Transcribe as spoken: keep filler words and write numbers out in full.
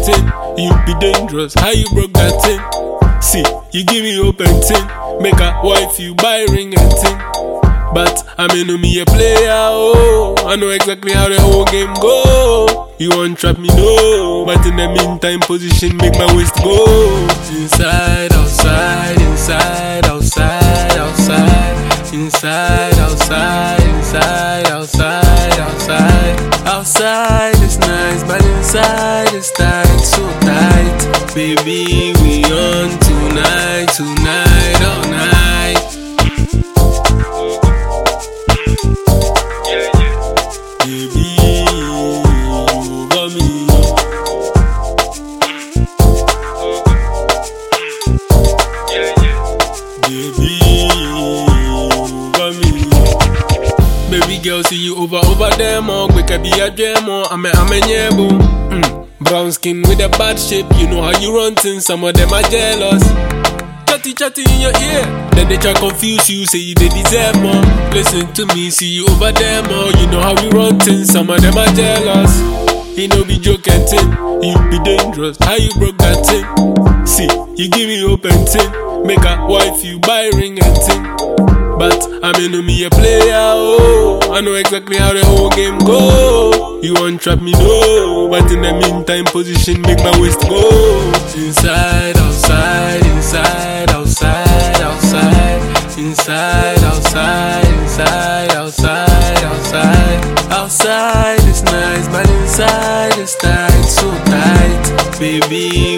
thing. You be dangerous, how you broke that thing? See, you give me open thing. Make a wife, you buy ring and thing. But I may know me a player, oh. I know exactly how the whole game go. You won't trap me, no. But in the meantime, position make my waist go. Inside, outside, inside, outside, outside. Inside, outside, inside, outside, outside. Outside is nice, but inside is tight, so tight. Baby, we on tonight, tonight, all night. Baby, you got me. Baby, you got me. Baby girl, see you over, over them all. We can be a gem or I'm a, I'm a nyebo. Mm. Brown skin with a bad shape. You know how you run things, some of them are jealous. Chatty chatty in your ear, then they try confuse you, say you they deserve more. Listen to me, see you over them all. You know how we run things, some of them are jealous. He no be joking thing, you be dangerous, how you broke that thing? See, you give me open thing. Make a wife, you buy ring and thing. But I may know me a player, oh. I know exactly how the whole game go. You won't trap me, no. But in the meantime, position make my waist go. Inside, outside, inside, outside, outside. Inside, outside, inside, outside, outside. Outside is nice, but inside is tight, so tight. Baby,